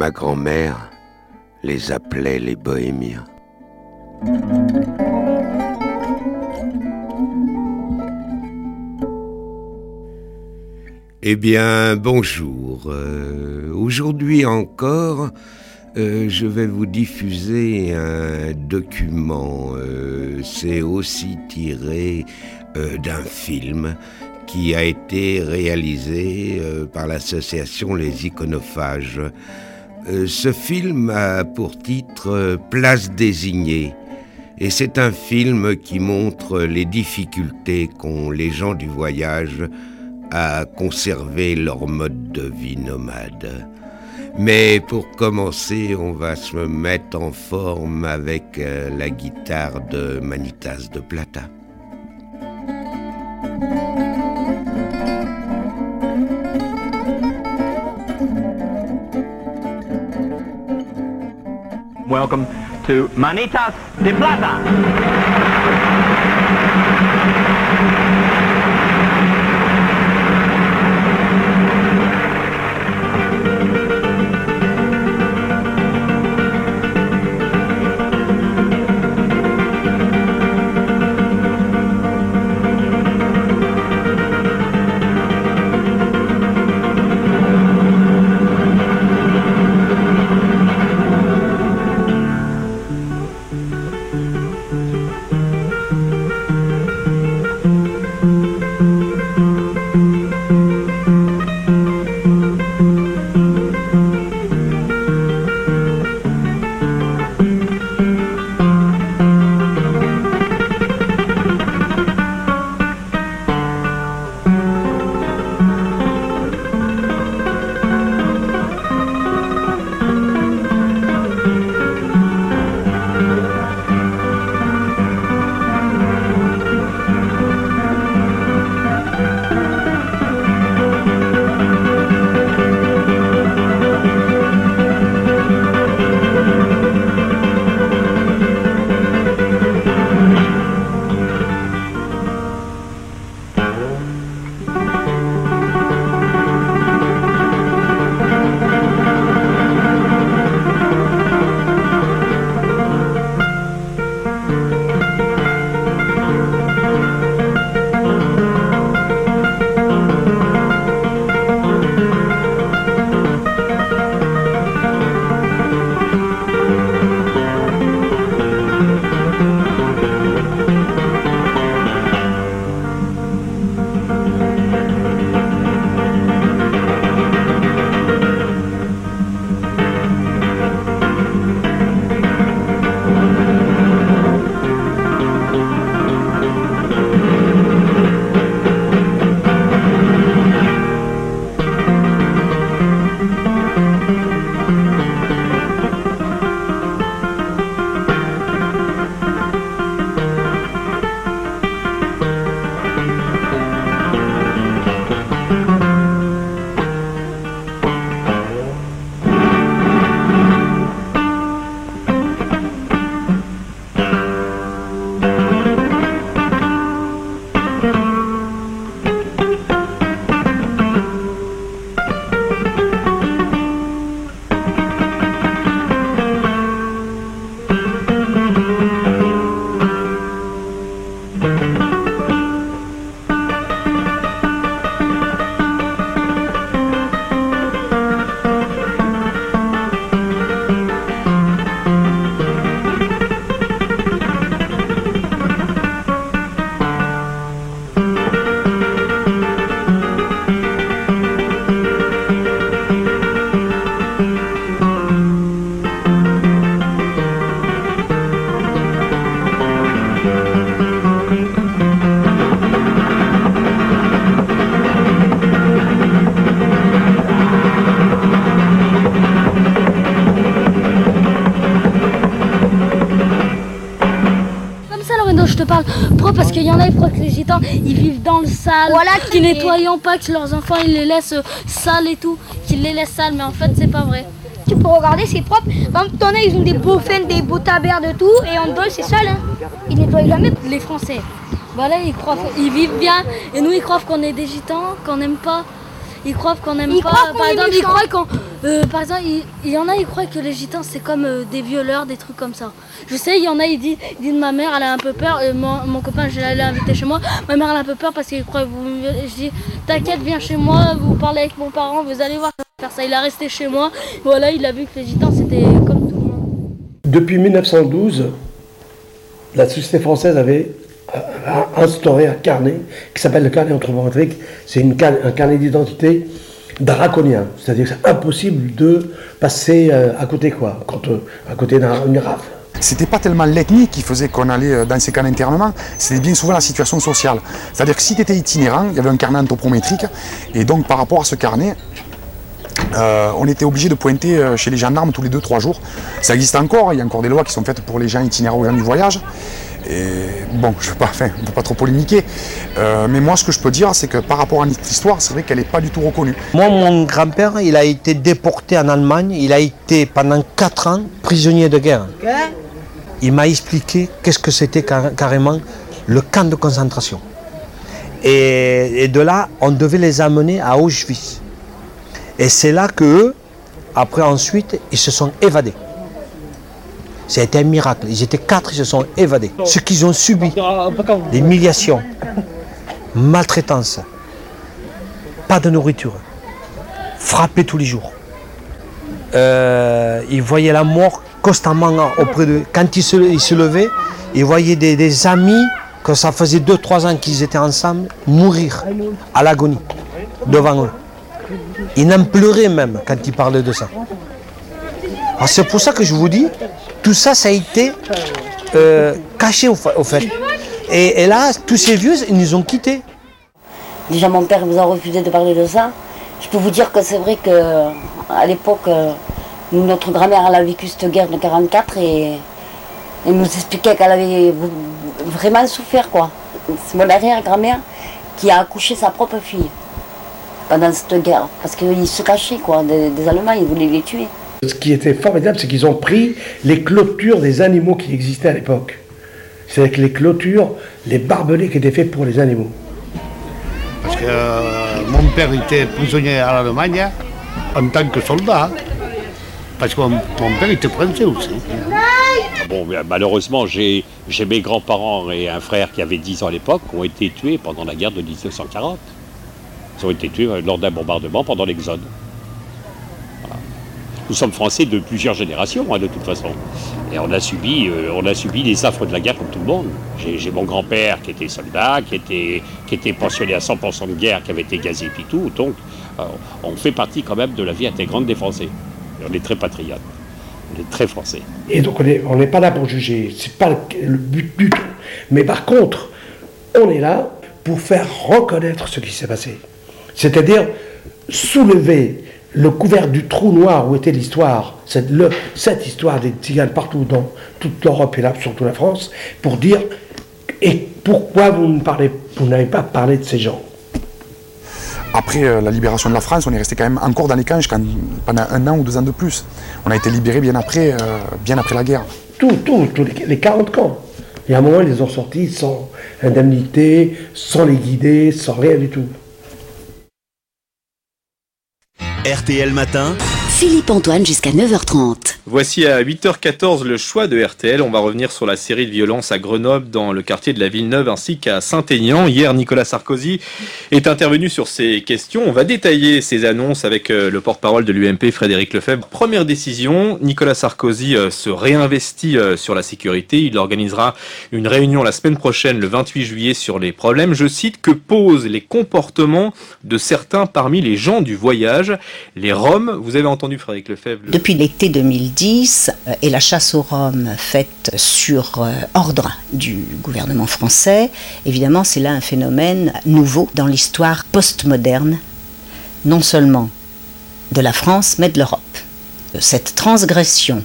ma grand-mère les appelait les bohémiens. Eh bien, bonjour. Aujourd'hui encore, je vais vous diffuser un document. C'est aussi tiré d'un film qui a été réalisé par l'association Les Iconophages. Ce film a pour titre « Place désignée ». Et c'est un film qui montre les difficultés qu'ont les gens du voyage à conserver leur mode de vie nomade. Mais pour commencer, on va se mettre en forme avec la guitare de Manitas de Plata. Welcome to Manitas de Plata. Je te parle pro parce qu'il y en a, ils croient que les gitans ils vivent dans le sale, voilà, qu'ils nettoient pas, que leurs enfants ils les laissent sales et tout, qu'ils les laissent sales, mais en fait c'est pas vrai. Tu peux regarder, c'est propre. Par exemple, t'en as, ils ont des beaux fans, des beaux taberts de tout, et en dehors c'est sale. Hein. Ils nettoient jamais. Les Français, voilà, ils vivent bien, et nous ils croient qu'on est des gitans, qu'on n'aime pas. Ils croient qu'on n'aime pas. Par exemple, ils croient Par exemple, il y en a, ils croient que les gitans c'est comme des violeurs, des trucs comme ça. Je sais, il y en a, ils disent ma mère elle a un peu peur. Mon copain, je l'ai invité chez moi. Ma mère elle a un peu peur parce qu'il croit que vous me violez. Je dis t'inquiète, viens chez moi, vous parlez avec mon parent, vous allez voir faire ça. Il est resté chez moi. Voilà, il a vu que les gitans c'était comme tout le monde. Depuis 1912, la société française avait instauré un carnet qui s'appelle le carnet anthropométrique. C'est un carnet d'identité draconien, c'est-à-dire que c'est impossible de passer à côté à côté d'une rafle. C'était pas tellement l'ethnie qui faisait qu'on allait dans ces camps d'internement, c'était bien souvent la situation sociale. C'est-à-dire que si tu étais itinérant, il y avait un carnet anthropométrique, et donc par rapport à ce carnet, on était obligé de pointer chez les gendarmes tous les 2-3 jours. Ça existe encore, il y a encore des lois qui sont faites pour les gens itinérants ou gens du voyage. Et bon, je ne veux pas trop polémiquer, mais moi ce que je peux dire, c'est que par rapport à notre histoire, c'est vrai qu'elle n'est pas du tout reconnue. Moi, mon grand-père, il a été déporté en Allemagne, il a été pendant 4 ans prisonnier de guerre. Il m'a expliqué qu'est-ce que c'était carrément le camp de concentration. Et de là, on devait les amener à Auschwitz. Et c'est là qu'eux, après ensuite, ils se sont évadés. Ça a été un miracle. Ils étaient 4, ils se sont évadés. Ce qu'ils ont subi, des humiliations, maltraitance, pas de nourriture, frappés tous les jours. Ils voyaient la mort constamment auprès d'eux. Quand ils se levaient, ils voyaient des amis, que ça faisait 2-3 ans qu'ils étaient ensemble, mourir à l'agonie, devant eux. Ils n'en pleuraient même quand ils parlaient de ça. Alors c'est pour ça que je vous dis, tout ça, ça a été caché au fait. Et là, tous ces vieux, ils nous ont quittés. Déjà, mon père nous a refusé de parler de ça. Je peux vous dire que c'est vrai qu'à l'époque, notre grand-mère elle a vécu cette guerre de 1944 et elle nous expliquait qu'elle avait vraiment souffert, quoi. C'est mon arrière-grand-mère qui a accouché sa propre fille pendant cette guerre. Parce qu'ils se cachaient, quoi, des Allemands, ils voulaient les tuer. Ce qui était formidable, c'est qu'ils ont pris les clôtures des animaux qui existaient à l'époque. C'est-à-dire que les clôtures, les barbelés qui étaient faits pour les animaux. Parce que mon père était prisonnier à l'Allemagne en tant que soldat. Parce que mon père était français aussi. Bon, malheureusement, j'ai mes grands-parents et un frère qui avait 10 ans à l'époque qui ont été tués pendant la guerre de 1940. Ils ont été tués lors d'un bombardement pendant l'Exode. Voilà. Nous sommes français de plusieurs générations, de toute façon. Et on a subi les affres de la guerre comme tout le monde. J'ai mon grand-père qui était soldat, qui était pensionné à 100% de guerre, qui avait été gazé et tout. Donc, on fait partie quand même de la vie intégrante des Français. Et on est très patriotes. On est très français. Et donc on n'est pas là pour juger, c'est pas le but du tout. Mais par contre, on est là pour faire reconnaître ce qui s'est passé. C'est-à-dire soulever le couvercle du trou noir où était l'histoire, cette histoire des tziganes partout dans toute l'Europe et là, surtout la France, pour dire et pourquoi vous n'avez pas parlé de ces gens. Après la libération de la France, on est resté quand même encore dans les camps pendant 1 an ou 2 ans de plus. On a été libérés bien après la guerre. Tous les 40 camps. Et à un moment, ils les ont sortis sans indemnité, sans les guider, sans rien du tout. RTL Matin. Philippe Antoine jusqu'à 9h30. Voici à 8h14 le choix de RTL. On va revenir sur la série de violences à Grenoble, dans le quartier de la Villeneuve ainsi qu'à Saint-Aignan. Hier, Nicolas Sarkozy est intervenu sur ces questions. On va détailler ces annonces avec le porte-parole de l'UMP, Frédéric Lefebvre. Première décision, Nicolas Sarkozy se réinvestit sur la sécurité. Il organisera une réunion la semaine prochaine, le 28 juillet, sur les problèmes, je cite, que posent les comportements de certains parmi les gens du voyage. Les Roms, vous avez entendu Frédéric Lefebvre. Depuis l'été 2010 et la chasse aux Roms faite sur ordre du gouvernement français, évidemment c'est là un phénomène nouveau dans l'histoire postmoderne, non seulement de la France mais de l'Europe. Cette transgression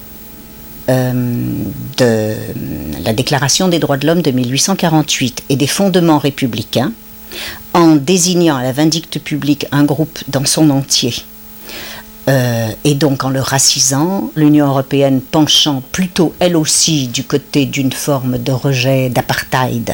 de la Déclaration des droits de l'homme de 1848 et des fondements républicains, en désignant à la vindicte publique un groupe dans son entier, et donc en le racisant, l'Union européenne penchant plutôt elle aussi du côté d'une forme de rejet d'apartheid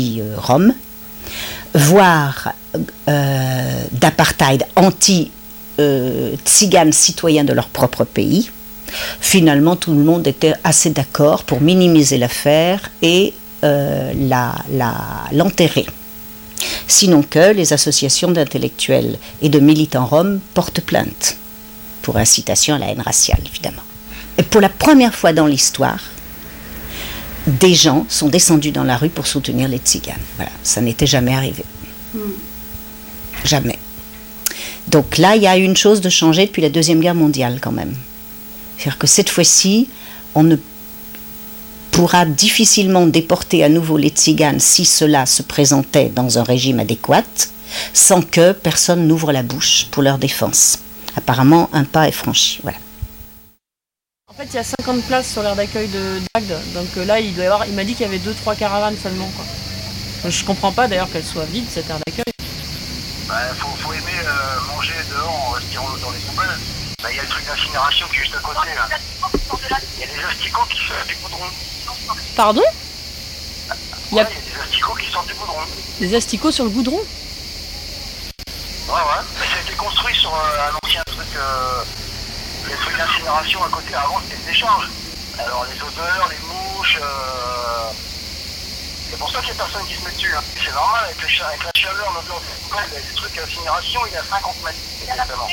anti-Rome, voire d'apartheid anti tziganes citoyens de leur propre pays. Finalement, tout le monde était assez d'accord pour minimiser l'affaire et l'enterrer. Sinon que les associations d'intellectuels et de militants roms portent plainte pour incitation à la haine raciale, évidemment. Et pour la première fois dans l'histoire, des gens sont descendus dans la rue pour soutenir les tziganes. Voilà, ça n'était jamais arrivé. Jamais. Donc là, il y a une chose de changer depuis la Deuxième Guerre mondiale quand même. C'est-à-dire que cette fois-ci, on ne pourra difficilement déporter à nouveau les tziganes si cela se présentait dans un régime adéquat, sans que personne n'ouvre la bouche pour leur défense. Apparemment, un pas est franchi. Voilà. En fait, il y a 50 places sur l'aire d'accueil de Dagde, donc là, il m'a dit qu'il y avait 2-3 caravanes seulement, quoi. Donc, je comprends pas d'ailleurs qu'elle soit vide, cette aire d'accueil. Faut aimer manger dehors en respirant dans les poubelles. Il y a le truc d'incinération qui est juste à côté, là. Il y a des asticots qui sortent du goudron. Pardon? Il y a des asticots qui sortent du goudron. Des asticots sur le goudron? Ouais. Mais ça a été construit sur un ancien truc, les trucs d'incinération à côté. Avant, c'était une décharge. Alors, les odeurs, les mouches, c'est pour ça qu'il n'y a personne qui se met dessus. Hein. C'est normal, avec la chaleur, l'odeur, les trucs d'incinération, il y a 50 mètres. Exactement.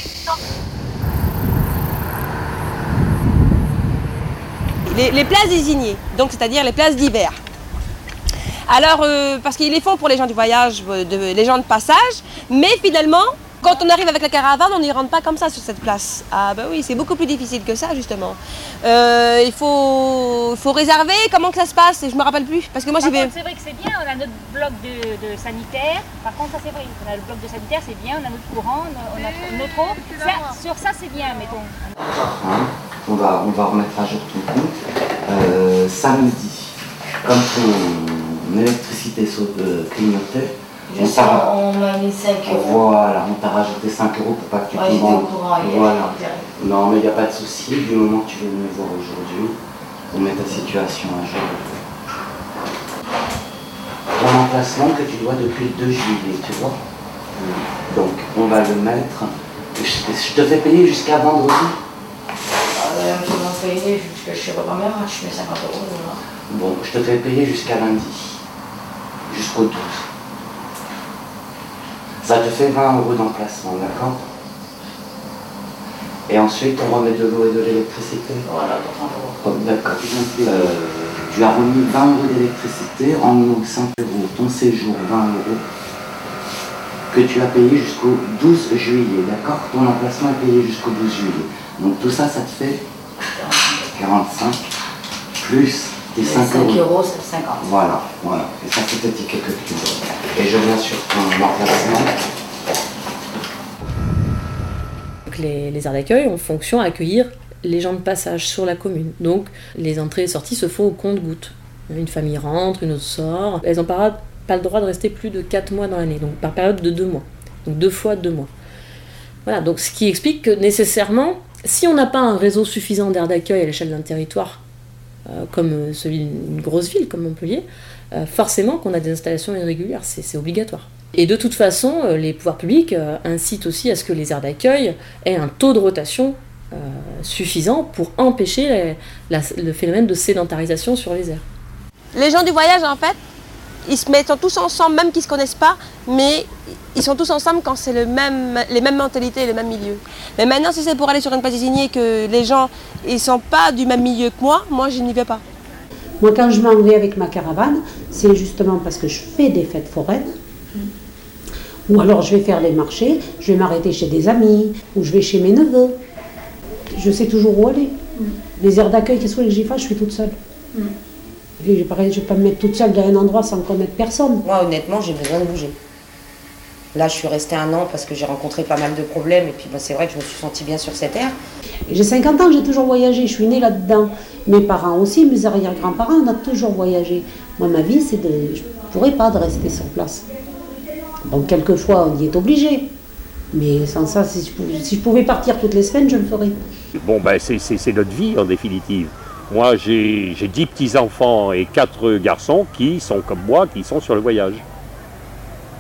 Les places désignées, donc c'est-à-dire les places d'hiver. Alors, parce qu'ils les font pour les gens du voyage, les gens de passage, mais finalement, quand on arrive avec la caravane, on n'y rentre pas comme ça sur cette place. Ah ben oui, c'est beaucoup plus difficile que ça, justement. Il faut réserver, comment que ça se passe, je me rappelle plus, parce que moi j'y vais... C'est vrai que c'est bien, on a notre bloc de sanitaire, par contre ça c'est vrai, on a le bloc de sanitaire, c'est bien, on a notre courant, on a notre eau, sur ça c'est bien, mettons. On va remettre à jour tout le compte. Samedi, comme ton électricité clignotait, on m'a mis 5 €. Voilà, on t'a rajouté 5 € pour pas que tu te rendes. Voilà. Non, mais il n'y a pas de souci, du moment que tu veux me voir aujourd'hui, on met ta situation à jour. Ton emplacement que tu dois depuis le 2 juillet, tu vois. Donc, on va le mettre. Je te fais payer jusqu'à vendredi. Je vais payer jusqu'à chez ma mère, je mets 50 €. Bon, je te fais payer jusqu'à lundi, jusqu'au 12. Ça te fait 20 € d'emplacement, d'accord? Et ensuite, on remet de l'eau et de l'électricité. Voilà, pour 30 €. D'accord. Tu as remis 20 € d'électricité, en nous 5 €, ton séjour 20 € que tu as payé jusqu'au 12 juillet, d'accord? Ton emplacement est payé jusqu'au 12 juillet. Donc tout ça, ça te fait 45 plus tes 5 €. 5 €, c'est 50. Voilà. Et ça, c'est tes tickets que tu donnes. Et je viens sur ton emplacement. Donc les aires d'accueil ont fonction à accueillir les gens de passage sur la commune. Donc les entrées et sorties se font au compte-gouttes. Une famille rentre, une autre sort. Elles n'ont pas le droit de rester plus de 4 mois dans l'année, donc par période de 2 mois. Donc 2 fois 2 mois. Voilà, donc ce qui explique que nécessairement, si on n'a pas un réseau suffisant d'aires d'accueil à l'échelle d'un territoire, comme celui d'une grosse ville comme Montpellier, forcément qu'on a des installations irrégulières, c'est obligatoire. Et de toute façon, les pouvoirs publics incitent aussi à ce que les aires d'accueil aient un taux de rotation suffisant pour empêcher le phénomène de sédentarisation sur les aires. Les gens du voyage, en fait, ils se mettent tous ensemble, même qu'ils ne se connaissent pas, mais ils sont tous ensemble quand c'est les mêmes mentalités, les mêmes milieux. Mais maintenant, si c'est pour aller sur une place désignée que les gens ne sont pas du même milieu que moi je n'y vais pas. Moi, quand je m'en vais avec ma caravane, c'est justement parce que je fais des fêtes foraines, ou alors je vais faire des marchés, je vais m'arrêter chez des amis, ou je vais chez mes neveux. Je sais toujours où aller. Les aires d'accueil, qu'est-ce que j'y fasse, je suis toute seule. Je ne vais pas me mettre toute seule dans un endroit sans connaître personne. Moi, honnêtement, j'ai besoin de bouger. Là, je suis restée 1 an parce que j'ai rencontré pas mal de problèmes et puis c'est vrai que je me suis sentie bien sur cette aire. J'ai 50 ans, j'ai toujours voyagé, je suis née là-dedans. Mes parents aussi, mes arrière-grands-parents, on a toujours voyagé. Moi, ma vie, je ne pourrais pas de rester sur place. Donc, quelquefois, on y est obligé. Mais sans ça, si je pouvais partir toutes les semaines, je le ferais. Bon, ben, c'est notre vie, en définitive. Moi, j'ai 10 petits-enfants et 4 garçons qui sont comme moi, qui sont sur le voyage.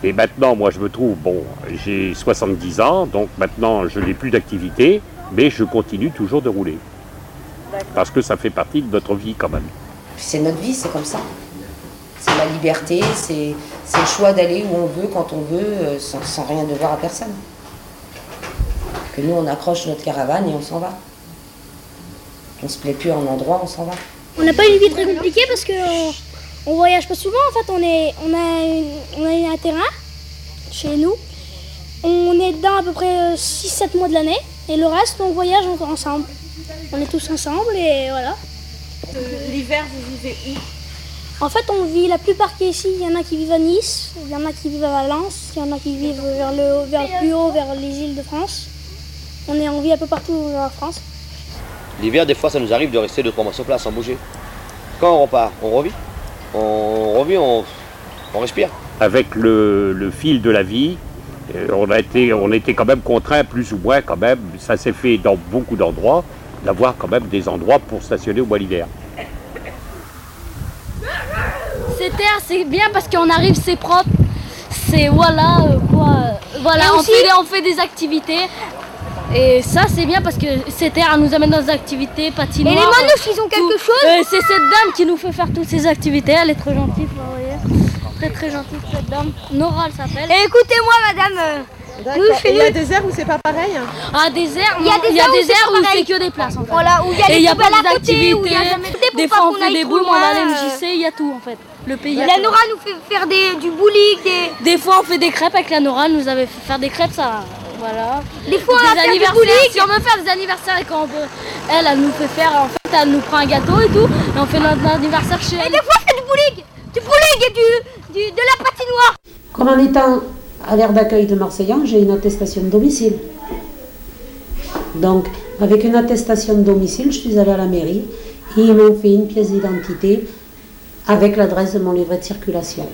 Et maintenant, moi, je me trouve, bon, j'ai 70 ans, donc maintenant, je n'ai plus d'activité, mais je continue toujours de rouler. Parce que ça fait partie de notre vie, quand même. C'est notre vie, c'est comme ça. C'est la liberté, c'est le choix d'aller où on veut, quand on veut, sans rien devoir à personne. Que nous, on accroche notre caravane et on s'en va. On se plaît plus à un endroit, on s'en va. On n'a pas une vie très compliquée parce qu'on voyage pas souvent. En fait, on a un terrain chez nous. On est dedans à peu près 6-7 mois de l'année. Et le reste, on voyage ensemble. On est tous ensemble et voilà. L'hiver, vous vivez où? En fait, on vit la plupart qui est ici. Il y en a qui vivent à Nice, il y en a qui vivent à Valence, il y en a qui vivent vers le plus haut, vers les îles de France. On vit un peu partout en France. L'hiver, des fois, ça nous arrive de rester 2-3 mois sur place sans bouger. Quand on repart, on revit. On revit, on respire. Avec le fil de la vie, on était quand même contraints, plus ou moins quand même, ça s'est fait dans beaucoup d'endroits, d'avoir quand même des endroits pour stationner au mois d'hiver. Ces terres, c'est bien parce qu'on arrive, c'est propre. C'est voilà, on fait des activités. Et ça, c'est bien parce que ces terres, elles nous amènent dans des activités, patinoires. Et les manouches, ils ont quelque chose. C'est cette dame qui nous fait faire toutes ces activités. Elle est très gentille, vous voyez. Très très gentille cette dame. Nora, elle s'appelle. Et écoutez-moi, madame. Et il y a des airs où c'est pas pareil? Ah, des airs, il y a des airs où il fait que des places en fait. Voilà, où il y a et il y a pas des activités. Des fois, on fait des boules, on va à l'MJC, il y a tout en fait. Le pays. La Nora nous fait faire du bowling. Des fois, on fait des crêpes avec la Nora. Elle nous avait fait faire des crêpes, ça. Voilà. Des fois, on va faire du bowling. Si on veut faire des anniversaires et quand on veut, elle nous fait faire, en fait, elle nous prend un gâteau et tout, et on fait notre anniversaire chez elle. Et des fois, on fait du bowling et de la patinoire. Comme en étant à l'aire d'accueil de Marseillan, j'ai une attestation de domicile. Donc, avec une attestation de domicile, je suis allée à la mairie et ils m'ont fait une pièce d'identité avec l'adresse de mon livret de circulation.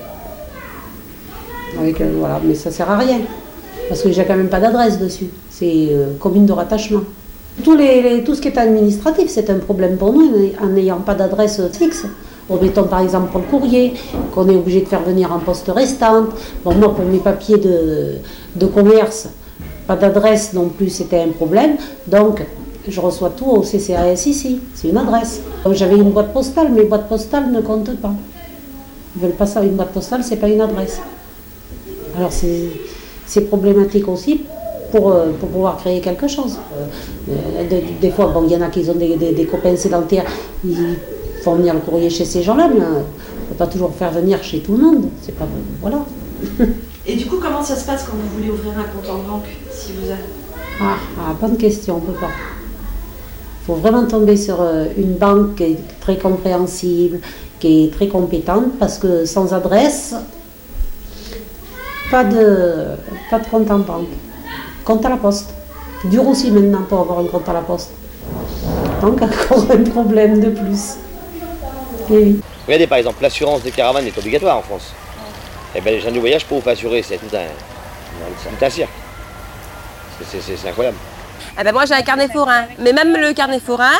Voilà, mais ça sert à rien. Parce que j'ai quand même pas d'adresse dessus. C'est commune de rattachement. Tout ce qui est administratif, c'est un problème pour nous en n'ayant pas d'adresse fixe. Mettons par exemple pour le courrier, qu'on est obligé de faire venir en poste restante. Bon, moi pour mes papiers de commerce, pas d'adresse non plus, c'était un problème. Donc je reçois tout au CCAS ici, c'est une adresse. J'avais une boîte postale, mais boîte postale ne compte pas. Ils veulent pas ça, une boîte postale, c'est pas une adresse. Alors c'est problématique aussi pour pouvoir créer quelque chose. Des fois, bon, il y en a qui ont des copains sédentaires, ils font venir le courrier chez ces gens-là, mais on ne peut pas toujours faire venir chez tout le monde. C'est pas voilà. Et du coup, comment ça se passe quand vous voulez ouvrir un compte en banque, si vous avez... Bonne question, on ne peut pas. Il faut vraiment tomber sur une banque qui est très compréhensible, qui est très compétente, parce que sans adresse, pas de compte en banque. Compte à la poste. Dur aussi maintenant pour avoir un compte à la poste. Donc encore un problème de plus. Et oui. Regardez par exemple, l'assurance des caravanes est obligatoire en France. Eh bien les gens du voyage pour vous faire assurer, c'est tout un cirque. C'est incroyable. Eh ben moi j'ai un carnet forain, mais même le carnet forain,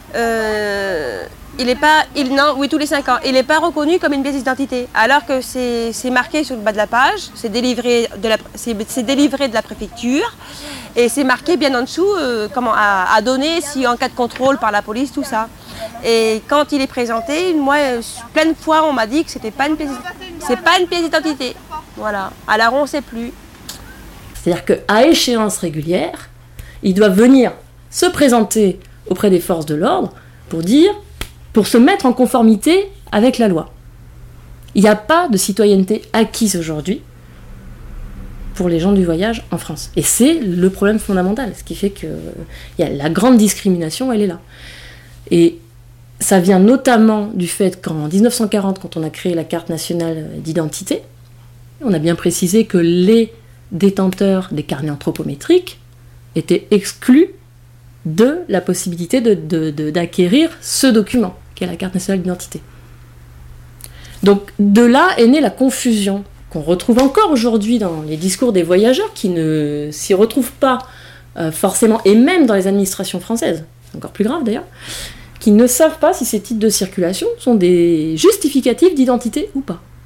tous les 5 ans, il n'est pas reconnu comme une pièce d'identité, alors que c'est marqué sur le bas de la page, c'est délivré de la préfecture, et c'est marqué bien en dessous comment à donner si en cas de contrôle par la police, tout ça. Et quand il est présenté, moi, plein de fois, on m'a dit que c'est pas une pièce d'identité. Voilà. Alors on ne sait plus. C'est-à-dire qu'à échéance régulière, il doit venir se présenter auprès des forces de l'ordre pour se mettre en conformité avec la loi. Il n'y a pas de citoyenneté acquise aujourd'hui pour les gens du voyage en France. Et c'est le problème fondamental, ce qui fait que la grande discrimination, elle est là. Et ça vient notamment du fait qu'en 1940, quand on a créé la carte nationale d'identité, on a bien précisé que les détenteurs des carnets anthropométriques étaient exclus de la possibilité d'acquérir ce document, qui est la carte nationale d'identité. Donc de là est née la confusion qu'on retrouve encore aujourd'hui dans les discours des voyageurs qui ne s'y retrouvent pas forcément, et même dans les administrations françaises, c'est encore plus grave d'ailleurs, qui ne savent pas si ces titres de circulation sont des justificatifs d'identité ou pas.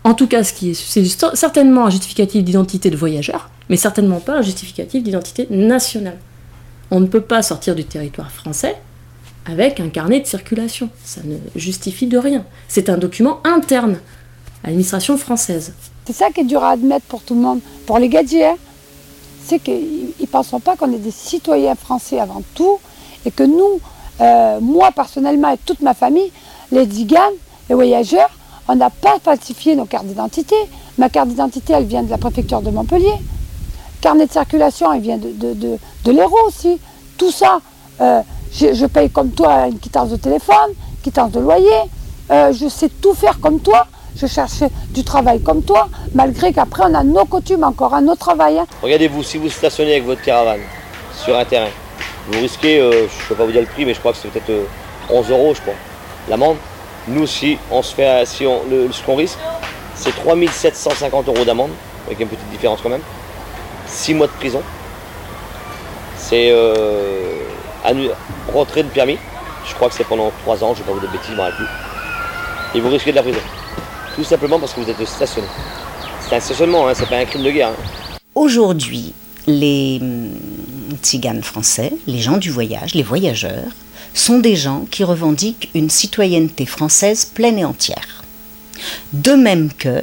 En tout cas, c'est certainement un justificatif d'identité de voyageur, mais certainement pas un justificatif d'identité nationale. On ne peut pas sortir du territoire français avec un carnet de circulation. Ça ne justifie de rien. C'est un document interne à l'administration française. C'est ça qui est dur à admettre pour tout le monde. Pour les gadgets, c'est qu'ils ne pensent pas qu'on est des citoyens français avant tout, et que nous, moi personnellement et toute ma famille, les tziganes, les voyageurs, on n'a pas falsifié nos cartes d'identité. Ma carte d'identité, elle vient de la préfecture de Montpellier. Carnet de circulation, elle vient de l'Hérault aussi. Tout ça, je paye comme toi une quittance de téléphone, quittance de loyer. Je sais tout faire comme toi. Je cherche du travail comme toi, malgré qu'après on a nos coutumes encore, nos travail. Hein. Regardez-vous, si vous stationnez avec votre caravane sur un terrain, vous risquez, je ne peux pas vous dire le prix, mais je crois que c'est peut-être 11 €, je crois, l'amende. Nous, si on se fait, ce qu'on risque, c'est 3 750 € d'amende, avec une petite différence quand même. 6 mois de prison. C'est retrait de permis. Je crois que c'est pendant 3 ans, je ne vais pas vous dire de bêtises, je ne me rappelle plus. Et vous risquez de la prison. Tout simplement parce que vous êtes stationné. C'est un stationnement, hein, c'est pas un crime de guerre. Hein. Aujourd'hui, les tziganes français, les gens du voyage, les voyageurs, sont des gens qui revendiquent une citoyenneté française pleine et entière. De même que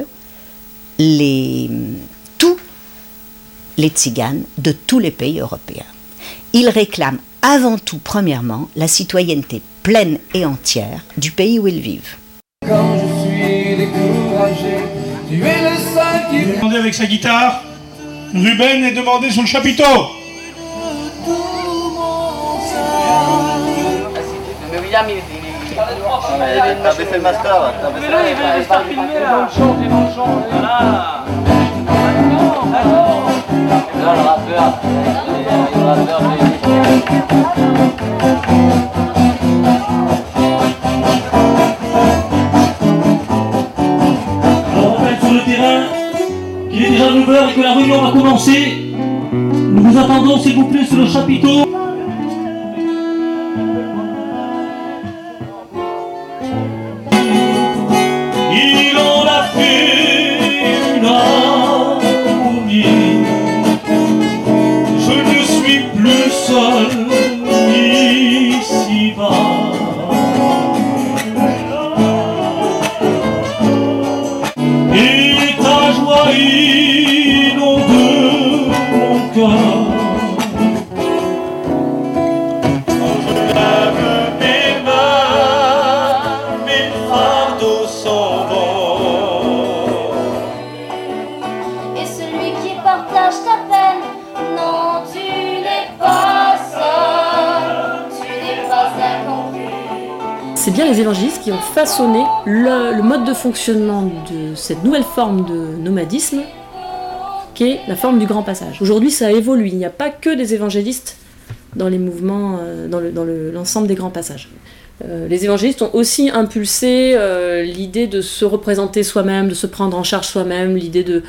tous les tziganes de tous les pays européens. Ils réclament avant tout, premièrement, la citoyenneté pleine et entière du pays où ils vivent. Quand je suis découragé, tu es le seul qui... Demandez avec sa guitare, Ruben est demandé sur le chapiteau. Mais William, t'as baissé le master. Mais là, il veut se filmer là. Il est dans le champ, voilà. Là, le rappeur. Il est déjà 9h et que la réunion va commencer. Nous vous attendons s'il vous plaît sur le chapiteau. Il en a fait une harmonie. Je ne suis plus seul ici-bas. Et ta joie inonde mon cœur. Je lave mes mains, mes fardeaux s'en vont. Et celui qui partage ta peine, non, tu n'es pas seul, tu n'es pas incompris. C'est bien les évangélistes qui ont façonné le mode de fonctionnement de cette nouvelle forme de nomadisme qui est la forme du grand passage. Aujourd'hui, ça évolue. Il n'y a pas que des évangélistes dans les mouvements, dans l'ensemble des grands passages. Les évangélistes ont aussi impulsé l'idée de se représenter soi-même, de se prendre en charge soi-même, l'idée de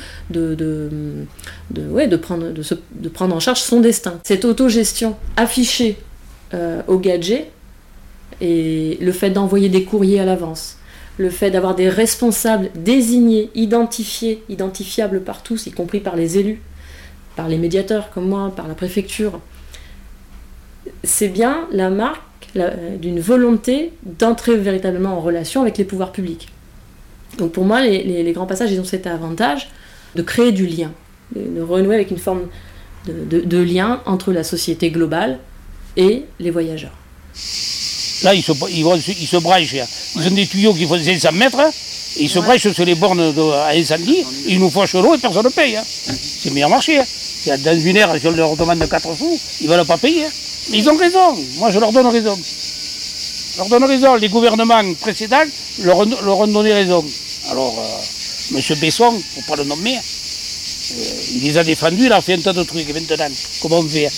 prendre en charge son destin. Cette autogestion affichée au gadget et le fait d'envoyer des courriers à l'avance, le fait d'avoir des responsables désignés, identifiés, identifiables par tous, y compris par les élus, par les médiateurs comme moi, par la préfecture, c'est bien la marque d'une volonté d'entrer véritablement en relation avec les pouvoirs publics. Donc pour moi, les grands passages, ils ont cet avantage de créer du lien, de renouer avec une forme de lien entre la société globale et les voyageurs. Là, ils se branchent. Ils ont des tuyaux qui font 500 mètres. Ils se branchent sur les bornes à incendie. Ils nous fâchent l'eau et personne ne paye. C'est le meilleur marché. Dans une ère, si on leur demande 4 sous, ils ne veulent pas payer. Mais ils ont raison. Moi, je leur donne raison. Je leur donne raison. Les gouvernements précédents leur ont donné raison. Alors, M. Besson, pour ne pas le nommer, il les a défendus, il a fait un tas de trucs. Et maintenant, comment on fait?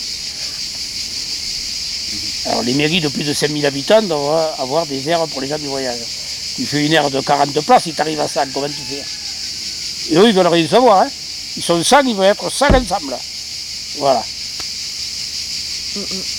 Alors les mairies de plus de 5000 habitants doivent avoir des aires pour les gens du voyage. Tu fais une aire de 40 places, il t'arrive à 100, comment tu fais? Et eux, ils veulent rien savoir. Hein. Ils sont 100, ils veulent être 100 ensemble. Voilà.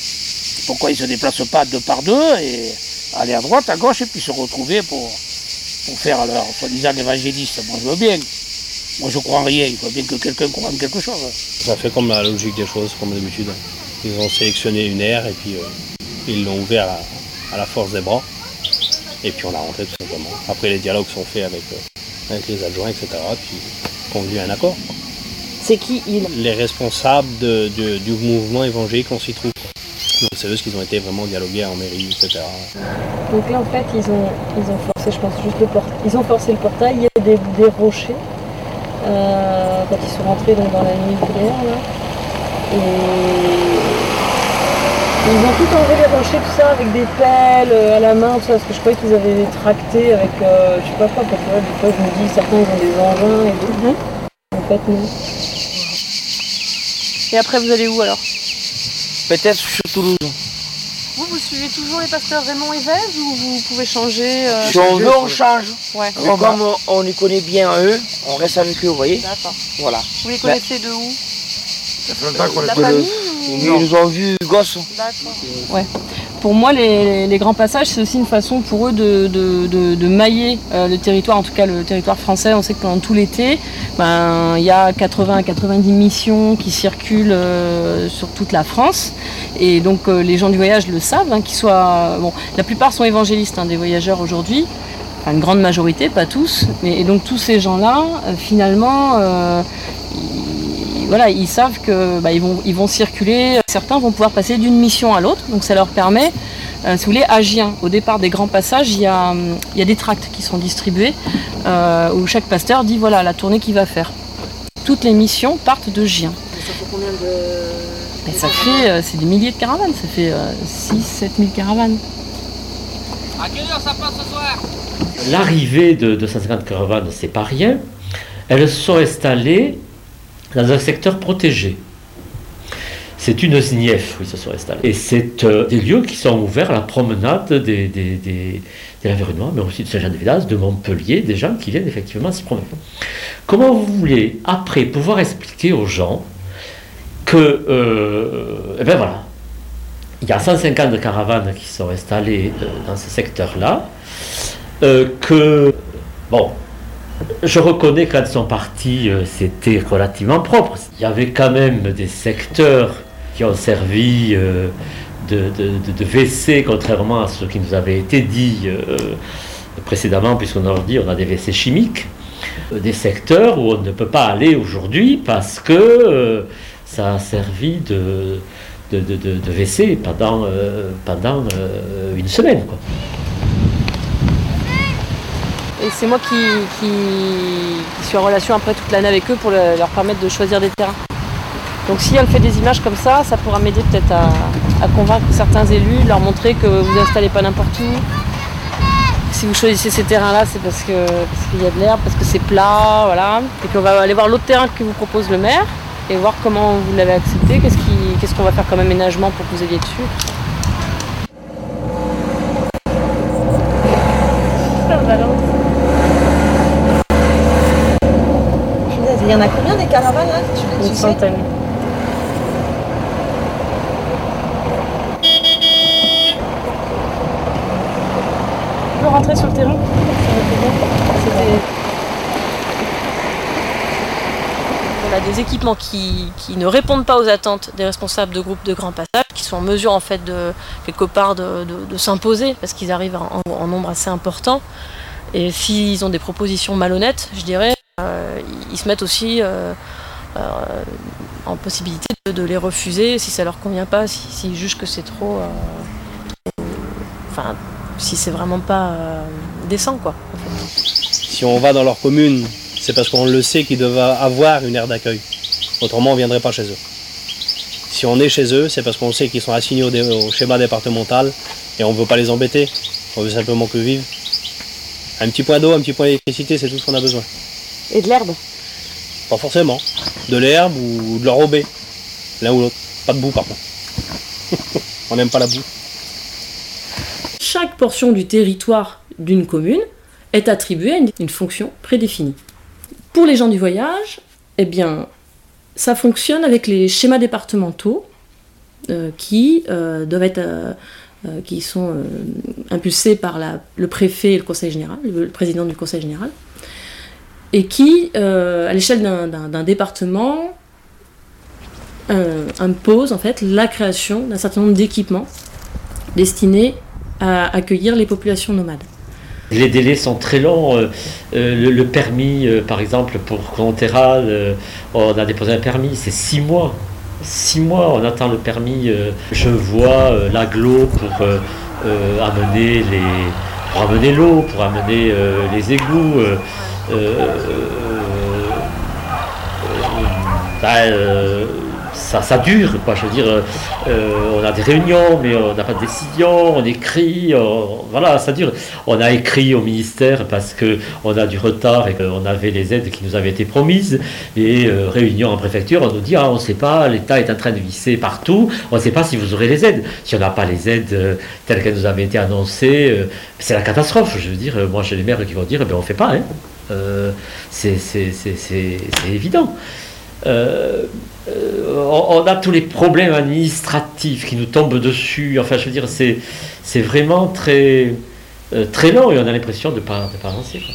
Pourquoi ils ne se déplacent pas 2 par 2 et aller à droite, à gauche et puis se retrouver pour pour faire leur soi-disant évangéliste. Moi, je veux bien. Moi, je crois en rien. Il faut bien que quelqu'un croie en quelque chose. Ça fait comme la logique des choses, comme d'habitude. Ils ont sélectionné une aire et puis ils l'ont ouvert à la force des bras. Et puis on l'a rentré tout simplement. Après, les dialogues sont faits avec les adjoints, etc. Puis convenu un accord. C'est qui ils? Les responsables du mouvement évangélique, on s'y trouve. Donc c'est eux qui ont été vraiment dialogués en mairie, etc. Donc là, en fait, ils ont forcé, je pense, juste le portail. Ils ont forcé le portail, il y a des rochers. Quand ils sont rentrés donc, dans la nuit prière, là. Et ils ont tout enlevé les rochers, tout ça, avec des pelles à la main, tout ça, parce que je croyais qu'ils avaient tracté avec, je sais pas quoi, parce que des fois je me dis, certains ils ont des engins et tout. En fait, non. Et après, vous allez où alors? Peut-être sur Toulouse. Vous suivez toujours les pasteurs Raymond et Vez ou vous pouvez changer Si on veut, on change. Ouais. Mais comme on les connaît bien eux, on reste avec eux, vous voyez. D'accord. Voilà. Vous les connaissez de où? Ça fait longtemps qu'on les connaît. Ils nous ont vus gosses. D'accord. Ouais. Pour moi, les grands passages, c'est aussi une façon pour eux de mailler le territoire, en tout cas le territoire français. On sait que pendant tout l'été, il y a 80 à 90 missions qui circulent sur toute la France. Et donc les gens du voyage le savent, qu'ils soient... Bon, la plupart sont évangélistes, des voyageurs aujourd'hui. Enfin, une grande majorité, pas tous. Et donc tous ces gens-là, finalement... Voilà, ils savent que ils vont circuler, certains vont pouvoir passer d'une mission à l'autre, donc ça leur permet, si vous voulez, à Gien, au départ des grands passages, il y a des tracts qui sont distribués, où chaque pasteur dit voilà la tournée qu'il va faire. Toutes les missions partent de Gien. Ça fait combien de... Et ça fait, c'est des milliers de caravanes, ça fait 6-7 000 caravanes. À quelle heure ça passe ce soir? L'arrivée de 250 caravanes, c'est pas rien. Elles sont installées dans un secteur protégé. C'est une SNIEF où ils se sont installés. Et c'est des lieux qui sont ouverts à la promenade des Lavérinois, mais aussi de Saint-Jean-de-Védas, de Montpellier, des gens qui viennent effectivement s'y promener. Comment vous voulez, après, pouvoir expliquer aux gens que, voilà, il y a 150 caravanes qui sont installées dans ce secteur-là, que, bon, je reconnais quand elles sont parties, c'était relativement propre. Il y avait quand même des secteurs qui ont servi de WC, contrairement à ce qui nous avait été dit précédemment, puisqu'on a dit on a des WC chimiques. Des secteurs où on ne peut pas aller aujourd'hui parce que ça a servi de WC pendant une semaine, quoi. Et c'est moi qui suis en relation après toute l'année avec eux pour leur permettre de choisir des terrains. Donc si elle fait des images comme ça pourra m'aider peut-être à convaincre certains élus, leur montrer que vous n'installez pas n'importe où. Si vous choisissez ces terrains-là, c'est parce qu'il y a de l'herbe, parce que c'est plat, voilà. Et qu'on va aller voir l'autre terrain que vous propose le maire et voir comment vous l'avez accepté, qu'est-ce qu'on va faire comme aménagement pour que vous ayez dessus. Il y en a combien des caravanes là? Une centaine. Je peux rentrer sur le terrain? On a des équipements qui ne répondent pas aux attentes des responsables de groupes de grands passages, qui sont en mesure en fait quelque part de s'imposer parce qu'ils arrivent en nombre assez important. Et s'ils ont des propositions malhonnêtes, je dirais, ils se mettent aussi en possibilité de les refuser si ça leur convient pas, s'ils jugent que c'est trop... Enfin, si c'est vraiment pas décent, quoi. En fait. Si on va dans leur commune, c'est parce qu'on le sait qu'ils doivent avoir une aire d'accueil. Autrement, on ne viendrait pas chez eux. Si on est chez eux, c'est parce qu'on sait qu'ils sont assignés au schéma départemental et on ne veut pas les embêter. On veut simplement que vivent. Un petit point d'eau, un petit point d'électricité, c'est tout ce qu'on a besoin. Et de l'herbe? Pas forcément. De l'herbe ou de l'enrobé. L'un ou l'autre. Pas de boue par contre. On n'aime pas la boue. Chaque portion du territoire d'une commune est attribuée à une fonction prédéfinie. Pour les gens du voyage, eh bien, ça fonctionne avec les schémas départementaux qui doivent être, qui sont impulsée par le préfet et le conseil général, le président du conseil général, et qui, à l'échelle d'un département, impose en fait la création d'un certain nombre d'équipements destinés à accueillir les populations nomades. Les délais sont très longs. Le permis, par exemple, pour Clonterral, on a déposé un permis, c'est 6 mois. 6 mois, on attend le permis. Je vois l'agglo pour amener l'eau, pour amener les égouts. Ça dure, quoi. Je veux dire, on a des réunions, mais on n'a pas de décision, on écrit, voilà, ça dure. On a écrit au ministère parce qu'on a du retard et qu'on avait les aides qui nous avaient été promises. Et réunion en préfecture, on nous dit, on ne sait pas, l'État est en train de visser partout, on ne sait pas si vous aurez les aides. Si on n'a pas les aides telles qu'elles nous avaient été annoncées, c'est la catastrophe. Je veux dire, moi j'ai les maires qui vont dire, on ne fait pas, hein. C'est évident. On a tous les problèmes administratifs qui nous tombent dessus. Enfin, je veux dire, c'est vraiment très, très long et on a l'impression de ne pas avancer, quoi.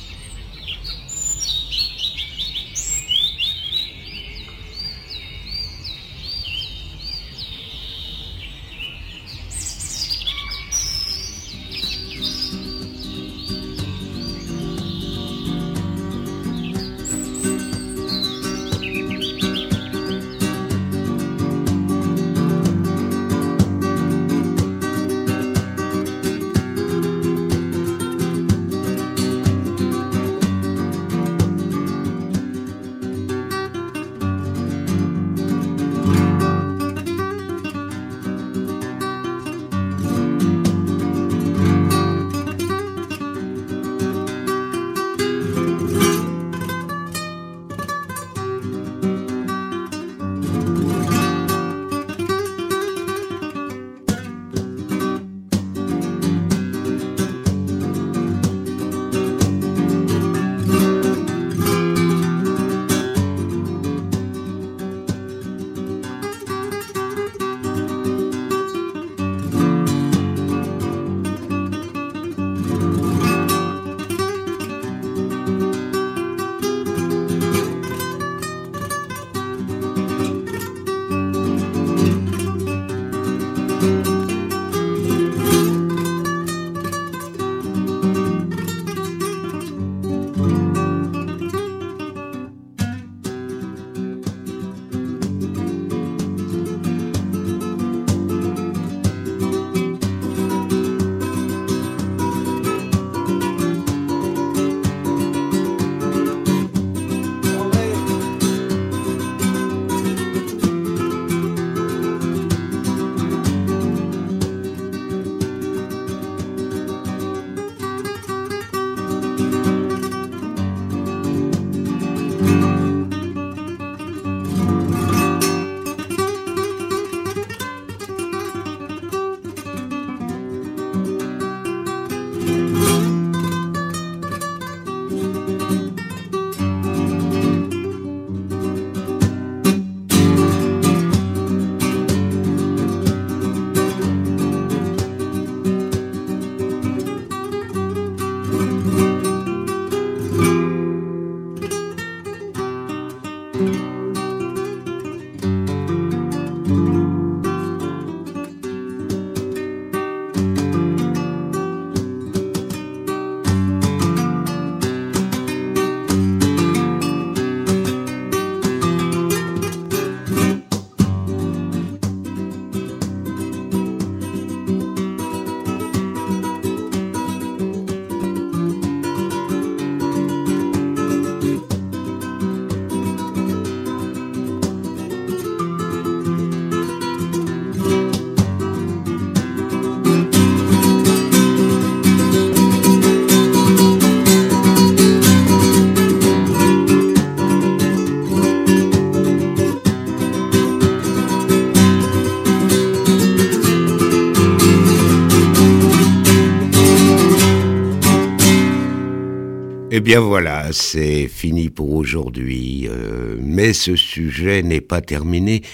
Eh bien voilà, c'est fini pour aujourd'hui, mais ce sujet n'est pas terminé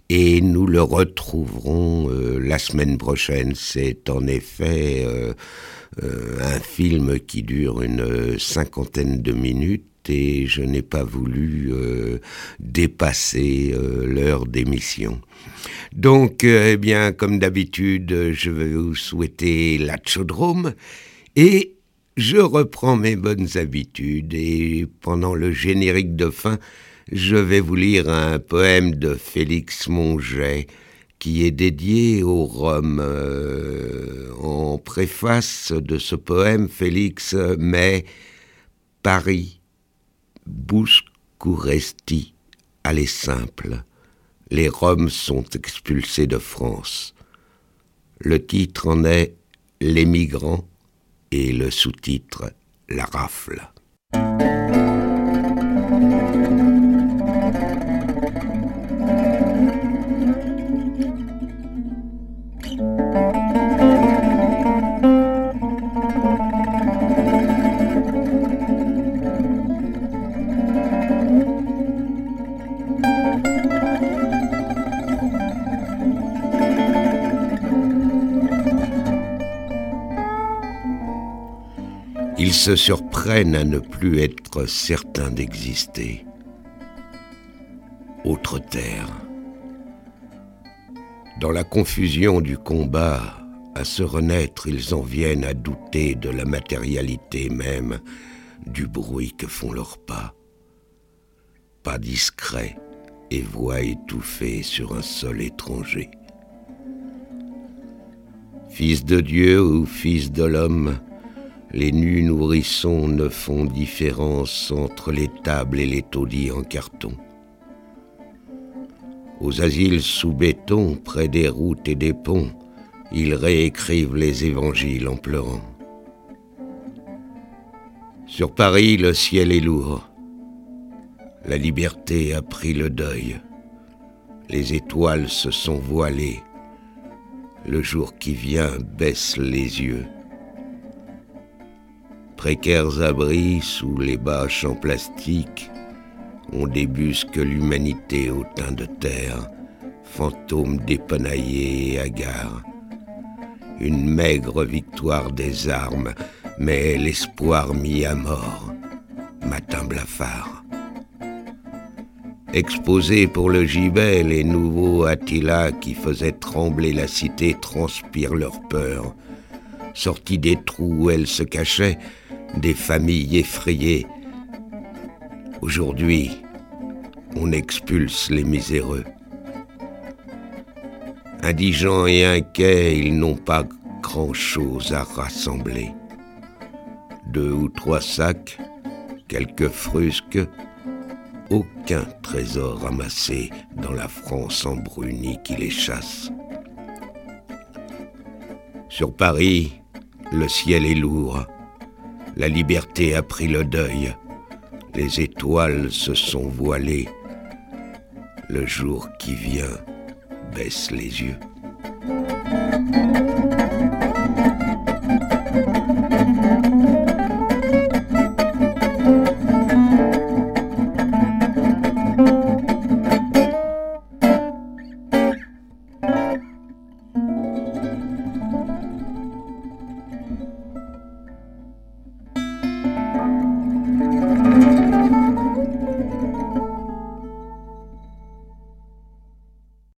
Et nous le retrouverons la semaine prochaine. C'est en effet un film qui dure une 50aine de minutes et je n'ai pas voulu dépasser l'heure d'émission. Donc, eh bien, comme d'habitude, je vais vous souhaiter la Tchaudrome et je reprends mes bonnes habitudes et pendant le générique de fin, je vais vous lire un poème de Félix Monget qui est dédié aux Roms. En préface de ce poème, Félix met « Paris, Bouscouresti, allez simple, les Roms sont expulsés de France. » Le titre en est « Les migrants » et le sous-titre « La rafle ». Ils se surprennent à ne plus être certains d'exister. Autre terre. Dans la confusion du combat, à se renaître, ils en viennent à douter de la matérialité même du bruit que font leurs pas. Pas discret et voix étouffée sur un sol étranger. Fils de Dieu ou fils de l'homme, les nus nourrissons ne font différence entre les tables et les taudis en carton. Aux asiles sous béton, près des routes et des ponts, ils réécrivent les évangiles en pleurant. Sur Paris, le ciel est lourd. La liberté a pris le deuil. Les étoiles se sont voilées. Le jour qui vient baisse les yeux. Précaires abris sous les bâches en plastique, on débusque l'humanité au teint de terre, fantôme dépenaillé et hagard. Une maigre victoire des armes, mais l'espoir mis à mort, matin blafard. Exposés pour le gibet, les nouveaux Attila qui faisaient trembler la cité transpirent leur peur. Sortis des trous où elles se cachaient, des familles effrayées. Aujourd'hui, on expulse les miséreux. Indigents et inquiets, ils n'ont pas grand-chose à rassembler. 2 ou 3 sacs, quelques frusques, aucun trésor amassé dans la France embrunie qui les chasse. Sur Paris, le ciel est lourd. La liberté a pris le deuil. Les étoiles se sont voilées. Le jour qui vient baisse les yeux.